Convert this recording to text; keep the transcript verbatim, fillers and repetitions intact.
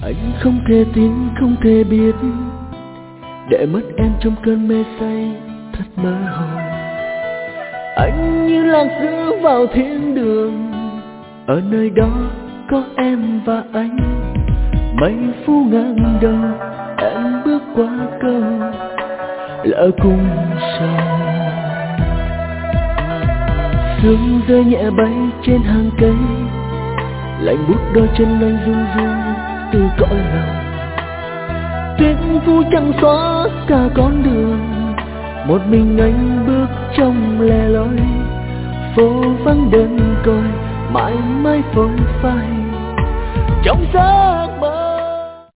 Anh không thể tin, không thể biết, để mất em trong cơn mê say thật mơ hồ. Anh như lạc giữa vào thiên đường, ở nơi đó có em và anh. Mây phủ ngang đầu, em bước qua cầu lỡ cùng sầu. Sương rơi nhẹ bay trên hàng cây, lạnh buốt đôi chân anh run run từ cõi lòng. Tuyết phủ chẳng xóa cả con đường, một mình anh bước trong lẻ loi. Phố vắng đơn côi, mãi mãi phôi phai trong giấc mơ.